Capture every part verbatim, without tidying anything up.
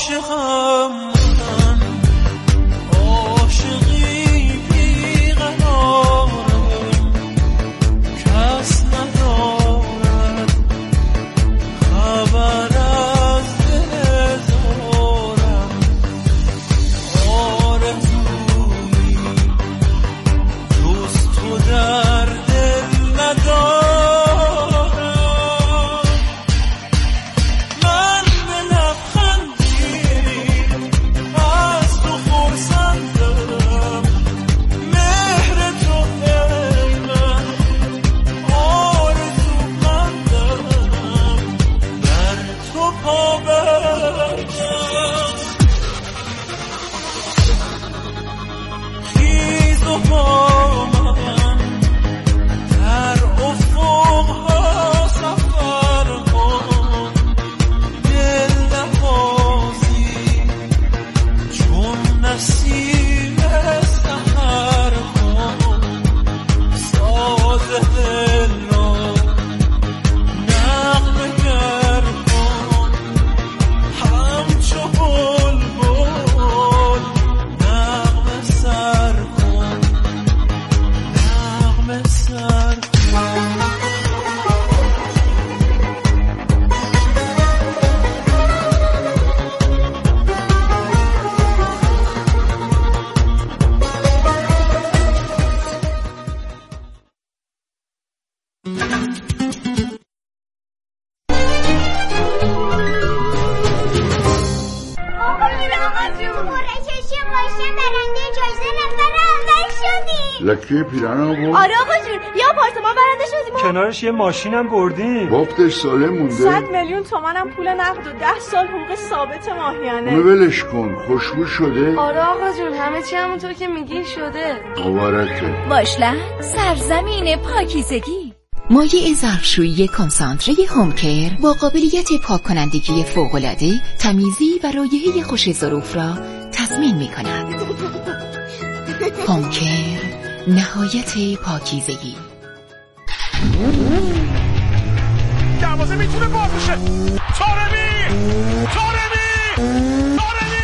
عاشقم من، عاشقی بیقرارم، کس ندارد خبر از دل زارم. آرزویی جز تو در دل ندارم. لکی پیرانو بود؟ آره آقا جون، یه آپارتمان برنده شدیم. کنارش یه ماشینم بردیم. وقتش ساله مونده. صد میلیون تومنم پول نقد و ده سال حقوق ثابت ماهیانه. اونو ولش کن، خوشبو شده؟ آره آقا جون، همه چی همونطور که میگی شده. مبارکه. باشلند سرزمین پاکیزگی. مایع ظرفشویی کنسانتره هومکر با قابلیت پاک کنندگی فوق‌العاده، تمیزی و رایحه خوش ظروف را تضمین می‌کند. هومکر، نهایت پاکیزگی. دروازه میتونه باز بشه. طارمی طارمی طارمی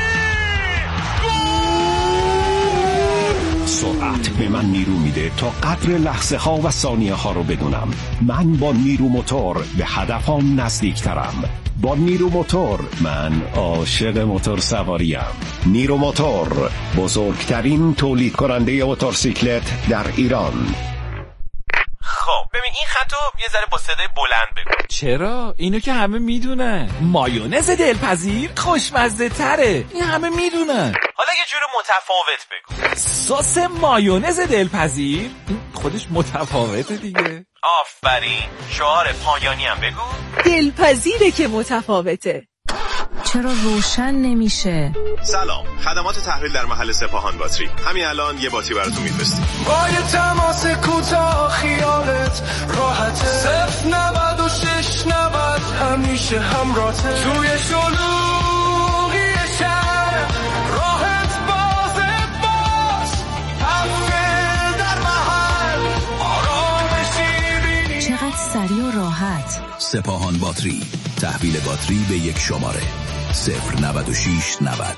سرعت به من نیرو میده تا قدر لحظه ها و ثانیه ها رو بدونم. من با نیرو موتور به هدفم نزدیکترم. با نیرو موتور من عاشق موتور سواریم. نیرو موتور، بزرگترین تولید کننده موتورسیکلت در ایران. خب ببین این خطو یه ذره با صدای بلند بگو. چرا؟ اینو که همه میدونن. مایونز دلپذیر خوشمزه تره، این همه میدونن. حالا یه جور متفاوت بگو. سس مایونز دلپذیر خودش متفاوته دیگه. آفرین، شعار پایانی هم بگو. دلپذیره که متفاوته. چرا روشن نمیشه؟ سلام، خدمات تحویل در محل سپاهان باتری. همین الان یه باتری براتون میفرستیم. با یه تماس کوتاه خیالت راحته. صفر نود و شش نود همیشه همراهته. توی شلوغی شهر راحت بازت باز. هفته در محل آرامشی بینی. چقدر سریع و راحت. سپاهان باتری، تحویل باتری به یک شماره صفر نود و شش نود.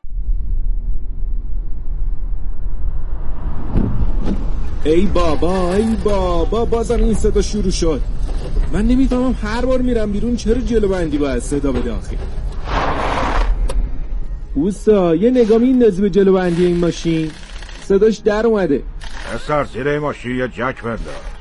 ای بابا ای بابا بازم این صدا شروع شد. من نمیفهمم هر بار میرم بیرون چرا جلو بندی باید صدا بده آخه. اوستا یه نگاه میندازی به جلو بندی این ماشین، صداش در اومده. اصلا زیر این ماشین یه جک بنداز.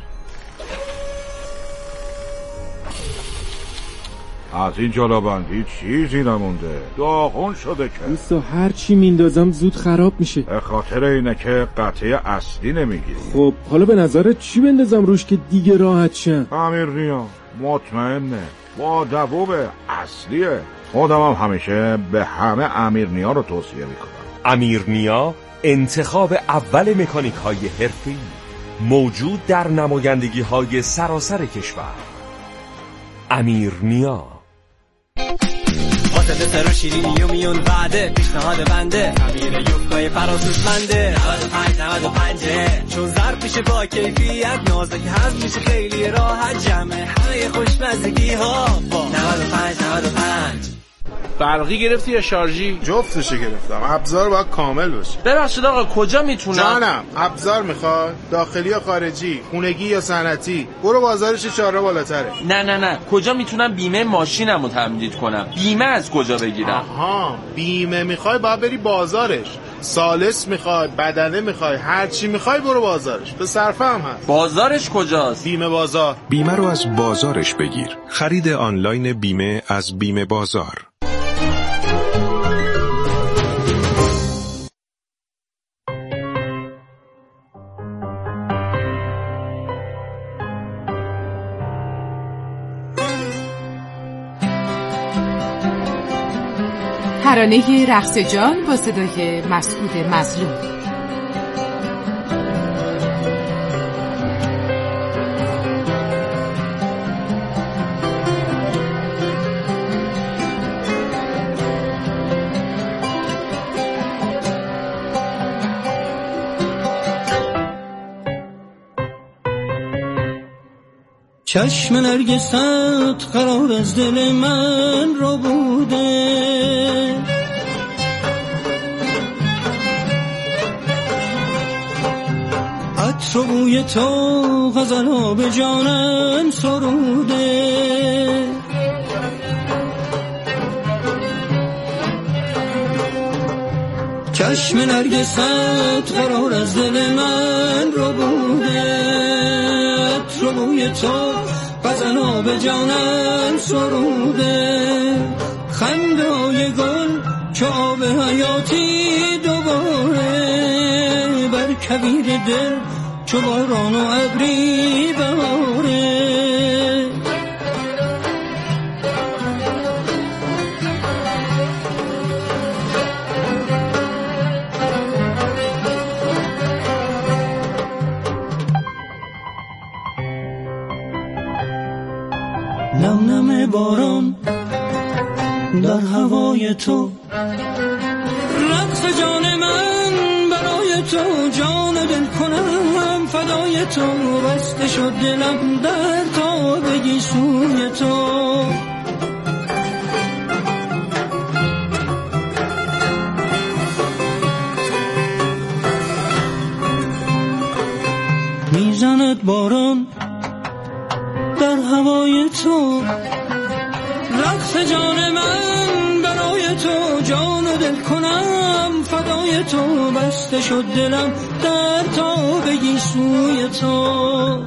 از این جلوبندی چیزی نمونده، داغون شده که. دوستا هر چی میندازم زود خراب میشه. به خاطر اینه که قطعه اصلی نمیگیری. خب حالا به نظرت چی بندازم روش که دیگه راحت شم؟ امیرنیا مطمئنه، با دووب اصلیه. خودم هم همیشه به همه امیرنیا رو توصیه میکنم. امیرنیا انتخاب اول مکانیک های حرفه‌ای، موجود در نمایندگی های سراسر کشور. امیرنیا. واسه سر و شیرینی و میون بعده پیشنهاد بنده. امیر یوفکای فراسوسمنده. نود و پنج نود و پنج چون ظرف میشه با کیفیت، نازک هست میشه خیلی راحت، جمع همه خوشمزگی ها با نود و پنج نود و پنج. برقی گرفتی یا شارژی؟ جفتشو گرفتم. ابزار باید کامل باشه. ببخشید آقا کجا میتونم؟ جانم ابزار میخواد؟ داخلی یا خارجی؟ خونگی یا صنعتی؟ برو بازارش چهار راه بالاتره. نه نه نه کجا میتونم بیمه ماشینمو تمدید کنم؟ بیمه از کجا بگیرم؟ آها بیمه میخوای باید بری بازارش. سالس میخوای، بدنه میخوای، هر چی میخوای برو بازارش. به صرفه هم هست. بازارش کجاست؟ بیمه بازار. بیمه رو از بازارش بگیر. خرید آنلاین بیمه از بیمه بازار. ترانه رقص جان با صدای مسعود مظلوم. چشم نرگست قرار از دل من رو بوده، عطر و بوی تو غزل‌ها به جانم سروده، چشم نرگست قرار از دل من رو بوده، عطر و بوی تو غزل‌ها به جانم سروده، خنده‌های گل چو آب حیاتی دوباره، بر کویر دل چو باران و ابری بهاره، نم نم باران در هوای تو، رقص جان من برای تو، جان دل کنم فدای تو، بسته شد دلم در تا بگی سوی تو، میزند باران در هوای تو، رقص جان من برای تو، جان دل کنم فدای تو، بسته شد دلم در تا بگی سوی تو،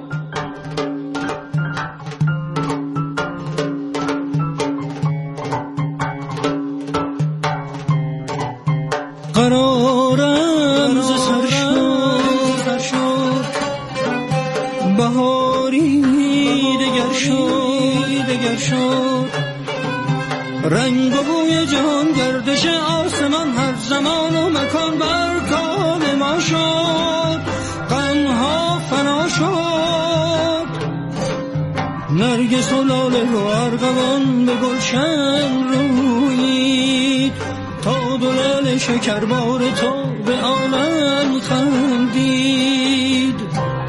قرارم ز سر شد بهاری دگر شد دگر شد، رنگ و بوی جهان گردش آسمان هر زمان و مکان بر کام ما شد، غمها فنا شد، نرگس و لاله و ارغوان به گلشن رویید، تا دو لعل شکربار تو به عالم خندید،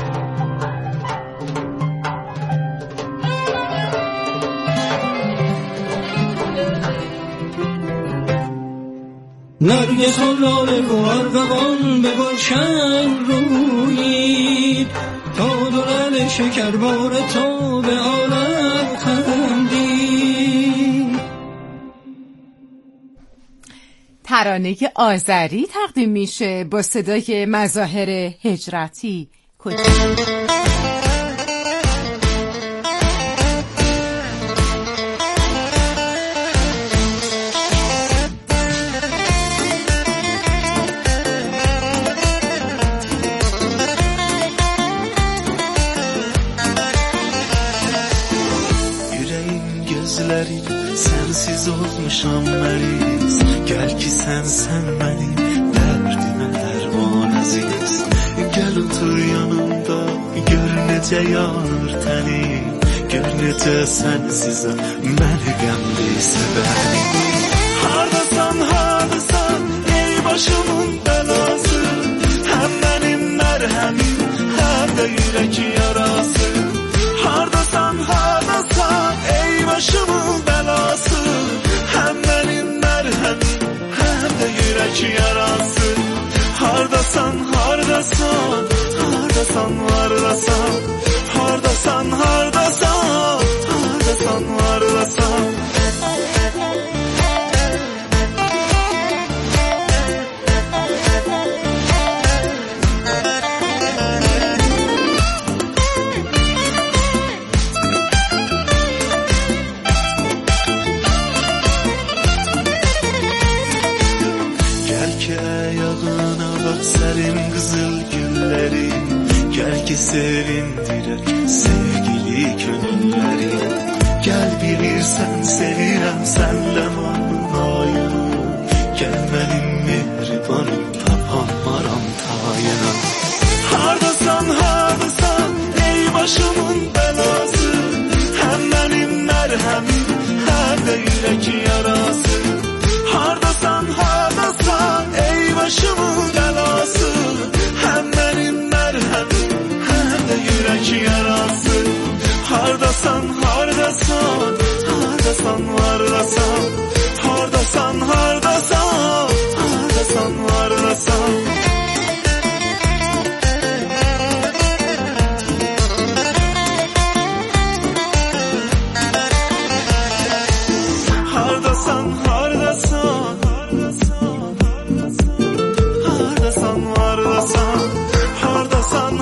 نرگس و لاله و ارغوان به گلشن رویید، تا دو لعل شکربار تو به عالم خندید. ترانه آذری تقدیم میشه با صدای مظاهر هجرتی. کجا sensiz olmuşam meriz, gel ki sen sen benim derdime derman aziz, gel otur yanımda gör necə yanır tənim, gör necə sensizəm məni qəmli sevənim, hardasan hardasan ey başımın belası, həm mənim mərhəmim həm də yürək yarası, hardasan hardasan ey başımın belası, hem Hardasan, hardasan, hardasan, hardasan, hardasan, hardasan, hardasan, hardasan. Serin kızıl gülleri, gel ki sevindirek sevgili gönülleri. Gel bilirsen sevirem senle manayını, gel benim mehribanım tapanmaram tayına. Hardasan, hardasan ey başımın belası, hem benim merhemim hem de yürek yarası. Hardasan, hardasan ey başımın belası, hem benim merhemim hem de yürek yarası. Hardasan, hardasan, hardasan, hardasan, hardasan, hardasan, hardasan, hardasan. Hardasan, hardasan, hardasan, hardasan, hardasan,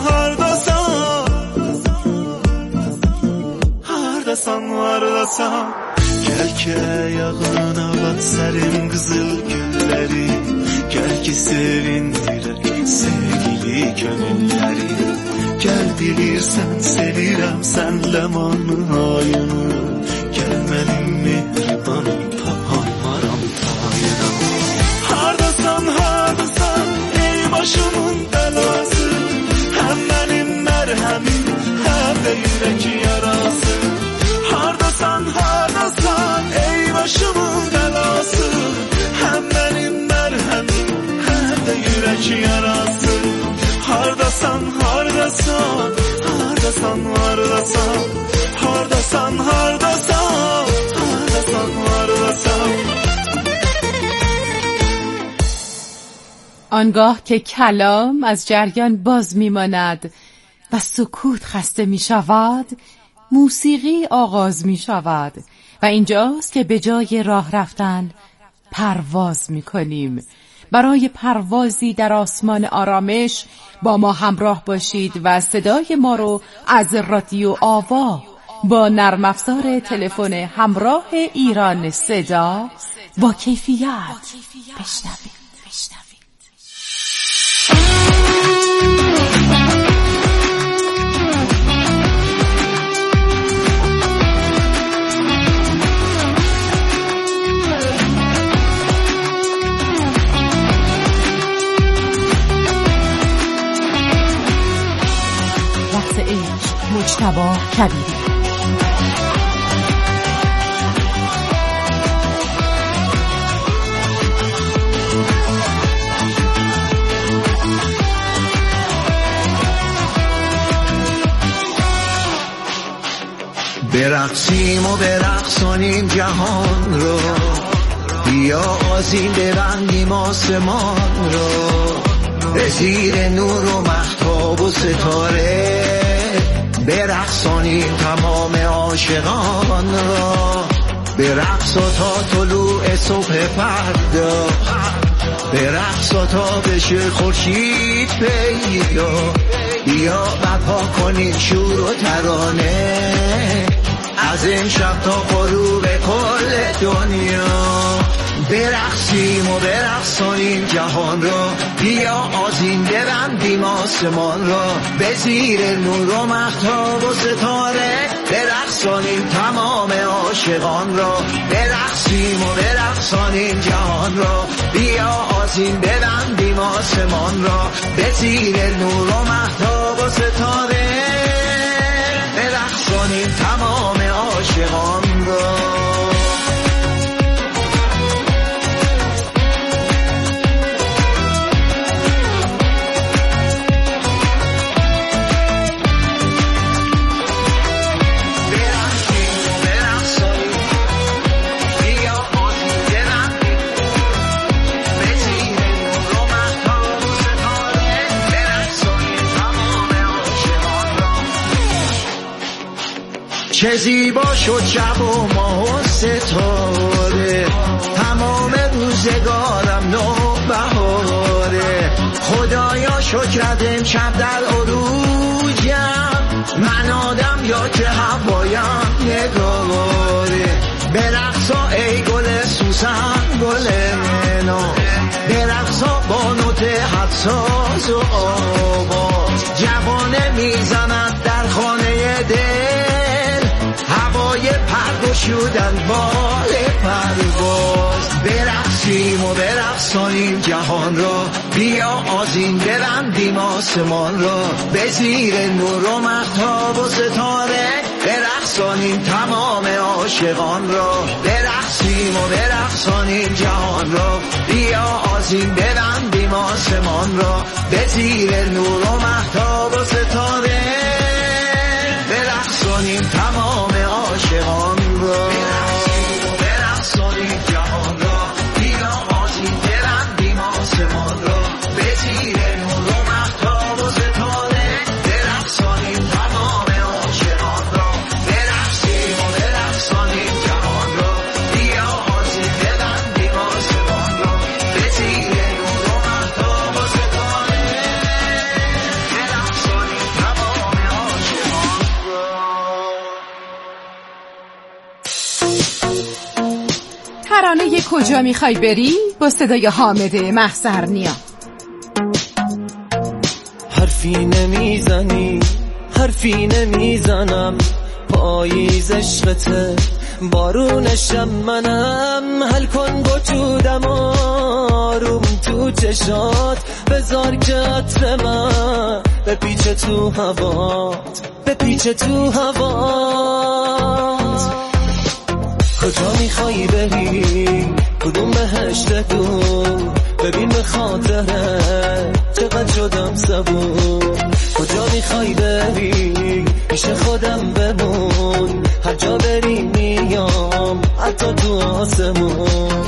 hardasan, hardasan. Gel ki ayağına bak serin kızıl gülleri, gel ki sevindirek sevgili gönülleri. Gel bilirsen sevirem senle manayını, gel benim mehribanım tapanmaram tayına. Hardasan, hardasan ey başımın belası, hem benim merhemim hem de yürek yarası. Hardasan, hardasan ey başımın belası, hem benim merhemim hem de yürek yarası. Hardasan, hardasan, hardasan, hardasan, hardasan, hardasan, hardasan, hardasan. آنگاه که کلام از جریان باز میماند و سکوت خسته می شود، موسیقی آغاز می شود و اینجاست که به جای راه رفتن پرواز می کنیم. برای پروازی در آسمان آرامش با ما همراه باشید و صدای ما رو از رادیو آوا با نرم افزار تلفن همراه ایران صدا با کیفیت بشنوید. مجتبی کبیری. برقصیم و برقصانیم جهان رو، بیا آذین ببندیم آسمان رو، به زیر نور و مهتاب و ستاره برقصانیم تمام عاشقان را. برقص تا طلوع صبح فردا، برقص تا بشه خورشید پیدا. بیا بپا کنیم شور و ترانه، از این شب تا غروب کل دنیا. برقصیم و برقصانیم جهان را، بیا آذین ببندیم آسمان را، به زیر نور و مهتاب و ستاره برقصانیم تمام عاشقان را. برقصیم و برقصانیم جهان را، بیا آذین ببندیم آسمان را، به زیر نور و مهتاب و ستاره برقصانیم تمام عاشقان را. چه زیبا شد شب و ماه و ستاره، تمام روزگارم نو بهاره. خدایا شکرت امشب در عروجم، من آدم یا که هوایم نگاره. برقصا ای گل سوسن گل نو، برقصا با نوت حساس و آواز. جوانه میزند در خانه دل، هوای پرگشودن بال پرواز. برقصیم و برقصانیم جهان را، بیا آذین ببندیم آسمان را. به زیر نور و مهتاب و ستاره، برقصانیم تمام عاشقان را. برقصیم و برقصانیم جهان را، بیا آذین ببندیم آسمان را. به زیر نور و مهتاب و ستاره، برقصانیم تمام عاشقان را. برقصیم و برقصانیم جهان را، بیا آذین ببندیم آسمان را. به زیر نور و مهتاب و ستاره، برقصانیم تمام عاشقان را. برقصیم و برقصانیم جهان را، بیا آذین ببندیم آسمان را. به زیر نور و مهتاب و ستاره، برقصانیم تمام عاشقان را. ترانه کجا میخوای بری با صدای حامد محضرنیا. حرفی نمیزنی حرفی نمیزنم، پاییز عشقته بارونشم منم. حل کن وجودم آروم تو چشات، بذار که عطر من بپیچه تو هوات، بپیچه تو هوات. کجا میخوایی بری کدوم بهشت دور، ببین به خاطره چقدر شدم صبور. کجا میخوایی بری پیش خودم بمون، هر جا بری میام حتی تو آسمون.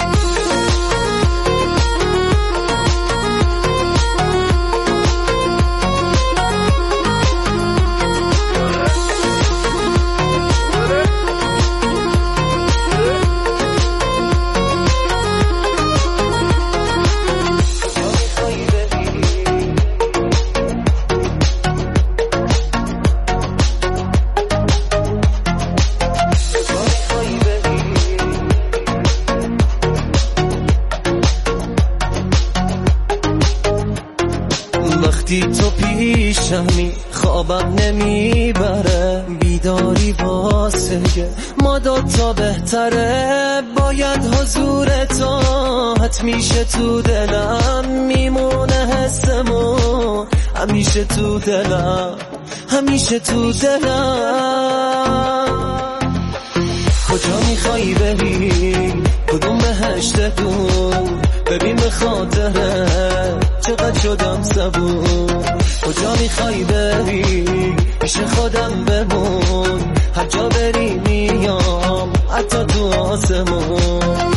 وقتی تو پیشمی خوابم نمیبره، بیداری واسه ما دوتا بهتره. باید حضور تو حتمیشه تو دلم، میمونه حسمون همیشه تو دلم، همیشه تو دلم. کجا میخوایی بری کدوم بهشت دور، ببین به خاطره چقدر شدم صبور. کجا میخوایی بری پیش خودم بمون، هر جا بری میام حتی تو آسمون.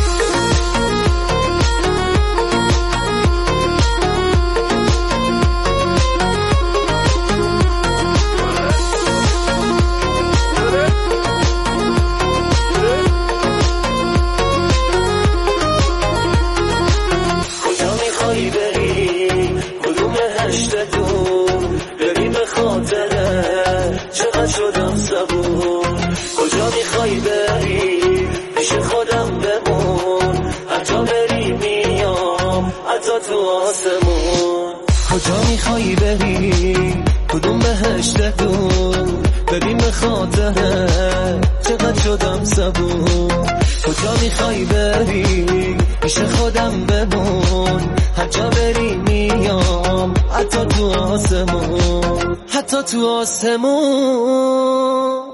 شدم صبور. کجا میخوای بری پیش خودم بمون، هر جا بری میام حتی تو آسمون. کجا میخوای بری کدوم بهشت دور، ببین به خاطره چقدر شدم صبور. کجا میخوای بری پیش خودم بمون، هر جا بری میام حتی تو آسمون، حتی تو آسمون.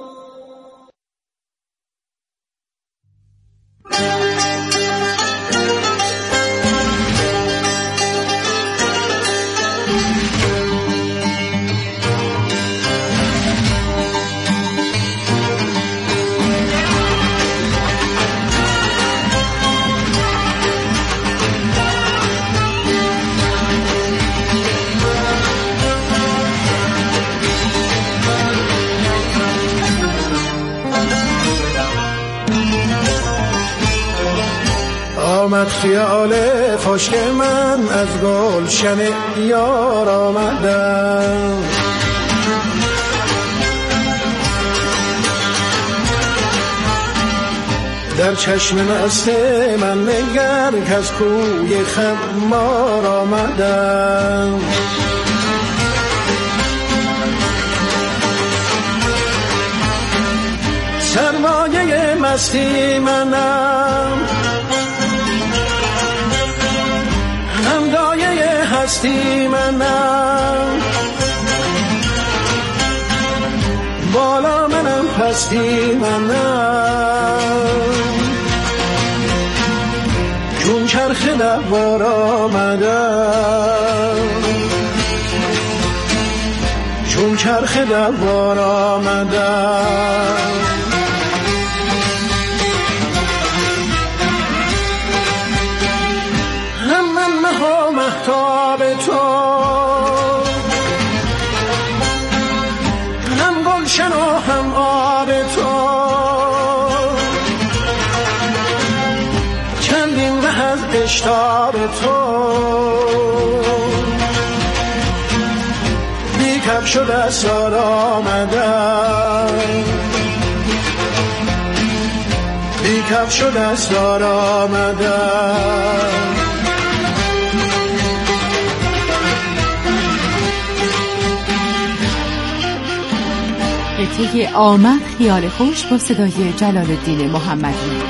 آمد خیال خشک من از گلشن یار آمدم در چشم مست من نگر که از کوی خمار آمدم سرمایه مستی منم همدایه هستی منم بالا منم پستی منم چون چرخ دوار آمدم چون چرخ دوار آمدم هم من مها مهتاب تو هم گلشن و هم آب تو چندین ره از اشتاب تو بی کفش و دستار آمدم بی کفش و دستار آمدم قطعه آمد خیال خوش با صدای جلال الدین محمدی.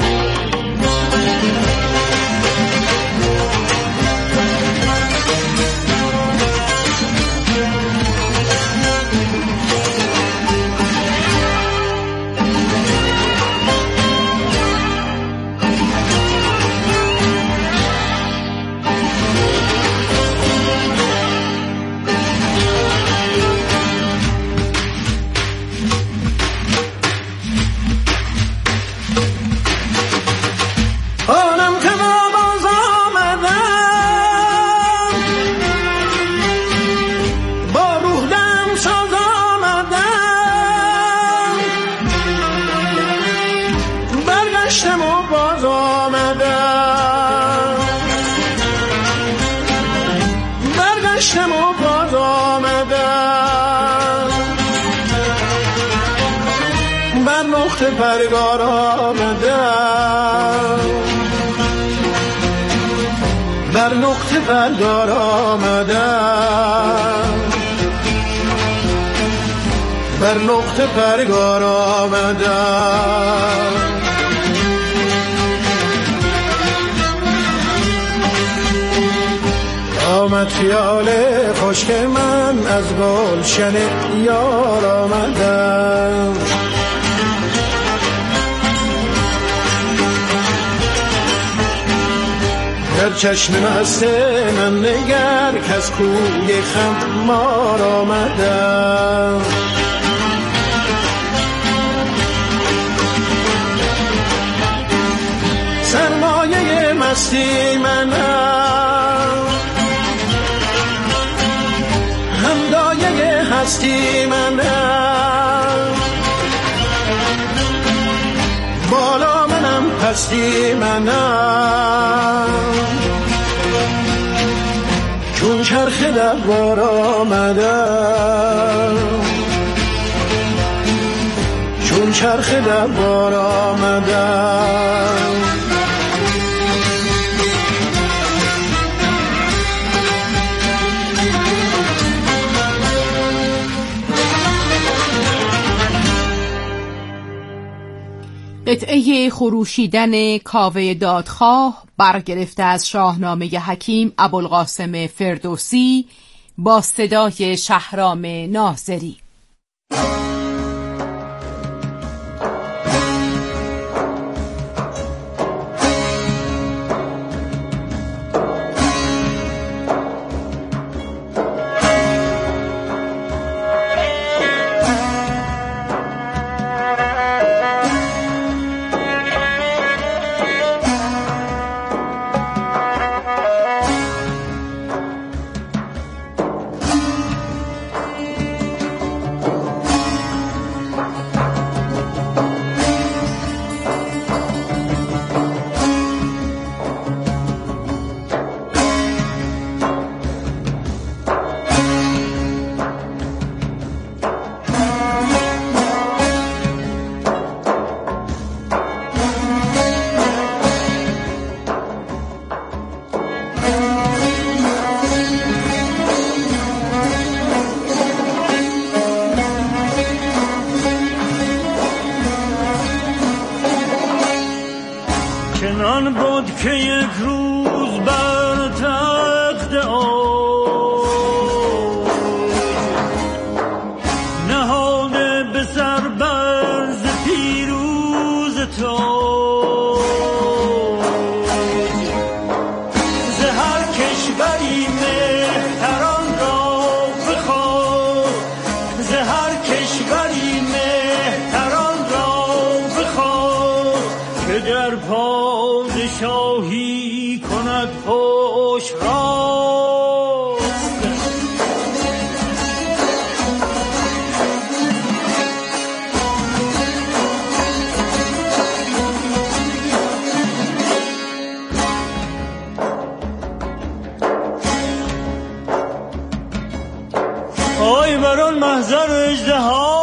پرگار آمدم بر نقطه پرگار آمدم بر نقطه پرگار آمدم آمد خیال خشک من از گلشن یار آمدم در چشم مست من نگر که از کوی خمار آمدم سرمایه مستی منم همدایه هستی منم بالا منم پستی منم چون چرخ دوار آمدم چون چرخ دوار آمدم قطعه خروشیدن کاوه دادخواه برگرفته از شاهنامه حکیم ابوالقاسم فردوسی با صدای شهرام ناظری. آن بود که یک روز بر تخت آن نهاده به سر برز پیروز تو پادشاهی کند پشت راست آی بران محضر اژدها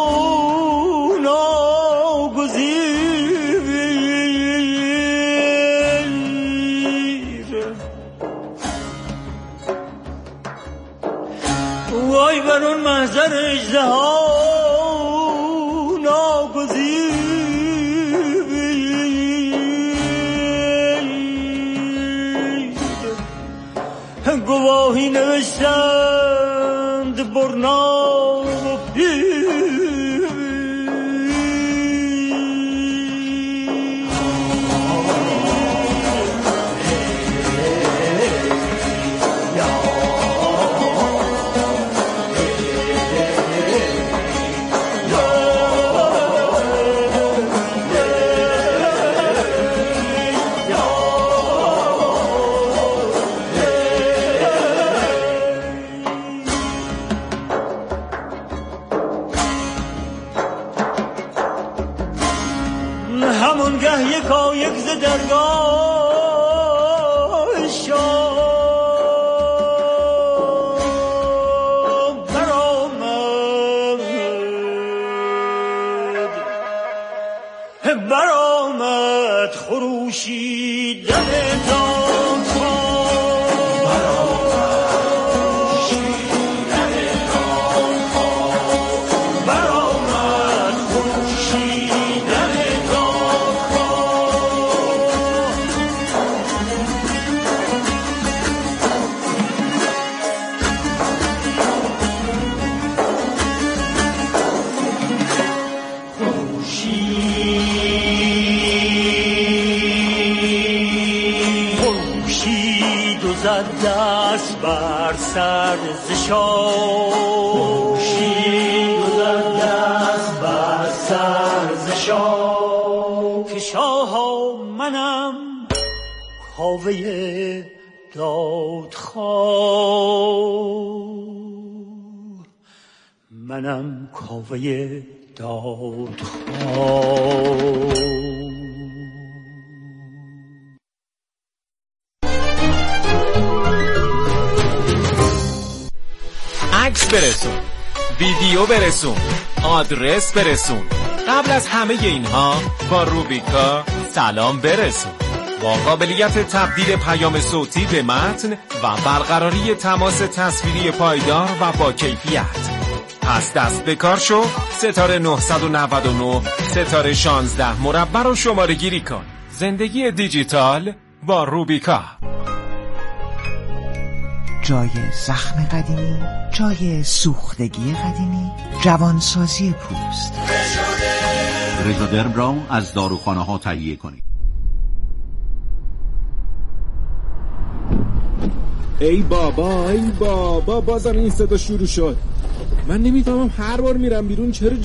وای بر اون محضر اژدها ناگزیر گواهی نوشتند برنا و پیر همون گه یکا یک ز درگاه شام برآمد برآمد خروشیدن دست بر سر ز شاه دست بر سر ز شاه که شاه منم کاوه دادخواه منم کاوه دادخواه عکس برسون، ویدیو برسون، آدرس برسون. قبل از همه اینها با روبیکا سلام برسون. با قابلیت تبدیل پیام صوتی به متن و برقراری تماس تصویری پایدار و با کیفیت. پس دست به کار شو، ستاره نه نه نه ستاره شانزده مربع رو شماره گیری کن. زندگی دیجیتال با روبیکا. جای زخم قدیمی، جای سوختگی قدیمی، جوانسازی پوست. رژودرم را از داروخانه ها تهیه کنید. ای بابا ای بابا بازم این صدا شروع شد. من نمیفهمم هر بار میرم بیرون چرا